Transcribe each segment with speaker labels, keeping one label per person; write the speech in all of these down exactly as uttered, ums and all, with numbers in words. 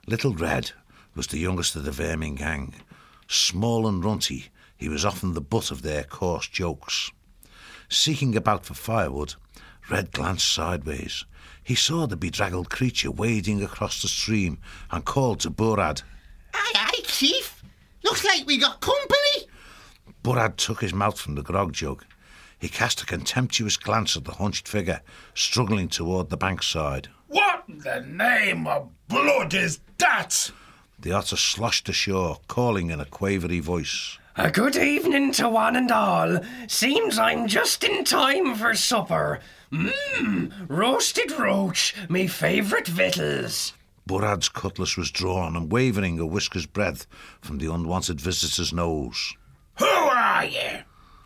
Speaker 1: Little Red was the youngest of the vermin gang. Small and runty, he was often the butt of their coarse jokes. Seeking about for firewood, Red glanced sideways. He saw the bedraggled creature wading across the stream and called to Burad.
Speaker 2: Aye, aye, Chief. Looks like we got company.
Speaker 1: Burad took his mouth from the grog jug. He cast a contemptuous glance at the hunched figure, struggling toward the bankside.
Speaker 3: What in the name of blood is that?
Speaker 1: The otter sloshed ashore, calling in a quavery voice.
Speaker 4: A good evening to one and all. Seems I'm just in time for supper. Mmm, roasted roach, me favourite victuals.
Speaker 1: Burad's cutlass was drawn and wavering a whisker's breadth from the unwanted visitor's nose.
Speaker 3: Who are you?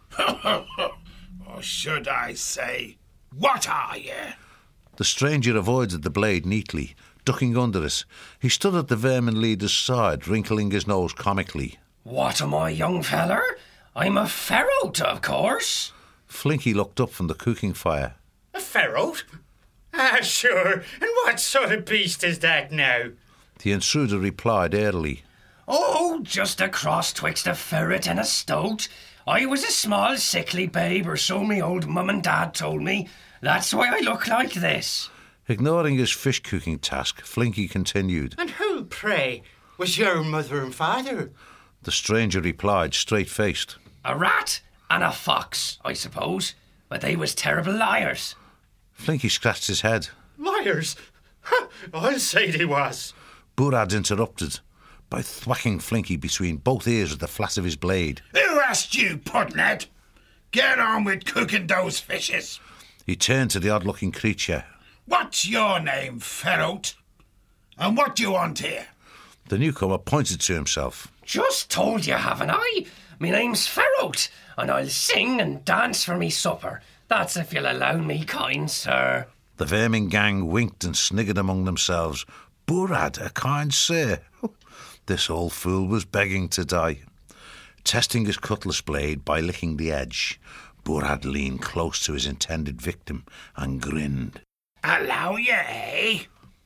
Speaker 3: Or should I say, what are you?
Speaker 1: The stranger avoided the blade neatly, ducking under it. He stood at the vermin leader's side, wrinkling his nose comically.
Speaker 4: What am I, young feller? I'm a ferret, of course.
Speaker 1: Flinky looked up from the cooking fire.
Speaker 5: A ferret? Ah, sure. And what sort of beast is that now?
Speaker 1: The intruder replied airily.
Speaker 4: Oh, just a cross twixt a ferret and a stoat. I was a small sickly babe, or so me old mum and dad told me. That's why I look like this.
Speaker 1: Ignoring his fish-cooking task, Flinky continued.
Speaker 5: And who, pray, was your mother and father?
Speaker 1: The stranger replied, straight-faced.
Speaker 4: A rat and a fox, I suppose. But they was terrible liars.
Speaker 1: Flinky scratched his head.
Speaker 5: Liars? I'll say they was.
Speaker 1: Burad interrupted by thwacking Flinky between both ears with the flat of his blade.
Speaker 3: Who asked you, Putnett? Get on with cooking those fishes.
Speaker 1: He turned to the odd-looking creature.
Speaker 3: What's your name, ferret? And what do you want here?
Speaker 1: The newcomer pointed to himself.
Speaker 4: Just told you, haven't I? Me name's Ferret, and I'll sing and dance for me supper. That's if you'll allow me, kind sir.
Speaker 1: The vermin gang winked and sniggered among themselves. Burad, a kind sir. This old fool was begging to die. Testing his cutlass blade by licking the edge, Burad leaned close to his intended victim and grinned.
Speaker 3: Allow you, eh?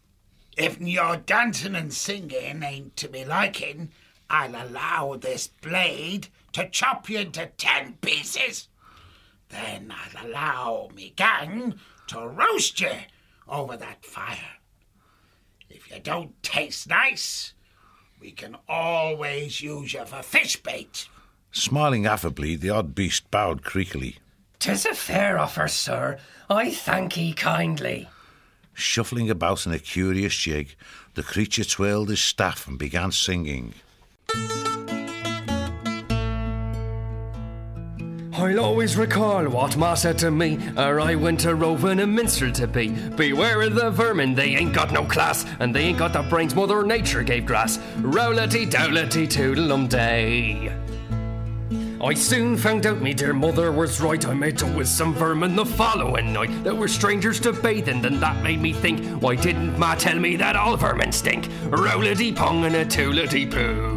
Speaker 3: If your dancing and singing ain't to be liking, I'll allow this blade to chop you into ten pieces. Then I'll allow me gang to roast you over that fire. If you don't taste nice, we can always use you for fish bait.
Speaker 1: Smiling affably, the odd beast bowed creakily.
Speaker 4: 'Tis a fair offer, sir. I thank ye kindly.
Speaker 1: Shuffling about in a curious jig, the creature twirled his staff and began singing.
Speaker 6: I'll always recall what Ma said to me, or I went to roving in Minster to be. Beware of the vermin, they ain't got no class, and they ain't got the brains Mother Nature gave grass. Rowlety dowlety toodle-um day. I soon found out me dear mother was right. I met up with some vermin the following night that were strangers to bathing, and that made me think, why didn't Ma tell me that all vermin stink? Rowlety pong and a toolety poo.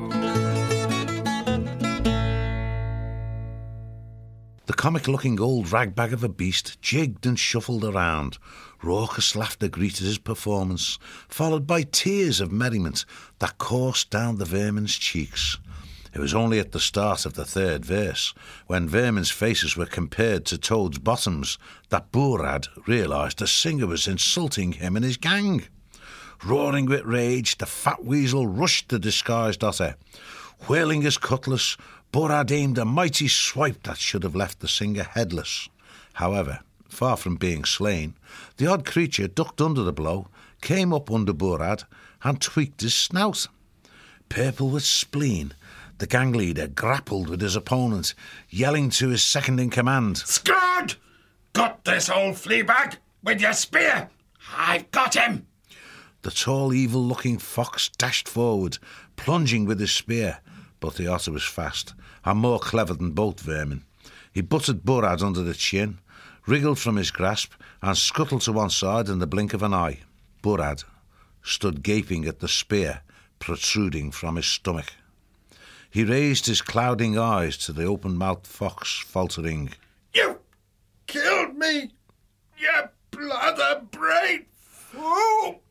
Speaker 1: The comic-looking old ragbag of a beast jigged and shuffled around. Raucous laughter greeted his performance, followed by tears of merriment that coursed down the vermin's cheeks. It was only at the start of the third verse, when vermin's faces were compared to toads' bottoms, that Burad realised the singer was insulting him and his gang. Roaring with rage, the fat weasel rushed the disguised otter. Whirling his cutlass, Burad aimed a mighty swipe that should have left the singer headless. However, far from being slain, the odd creature ducked under the blow, came up under Burad, and tweaked his snout. Purple with spleen, the gang leader grappled with his opponent, yelling to his second-in-command.
Speaker 3: Scud! Got this old fleabag with your spear! I've got him!
Speaker 1: The tall, evil-looking fox dashed forward, plunging with his spear, but the otter was fast, and more clever than both vermin. He butted Burad under the chin, wriggled from his grasp, and scuttled to one side in the blink of an eye. Burad stood gaping at the spear protruding from his stomach. He raised his clouding eyes to the open-mouthed fox, faltering,
Speaker 3: You killed me, you blather-brained fool!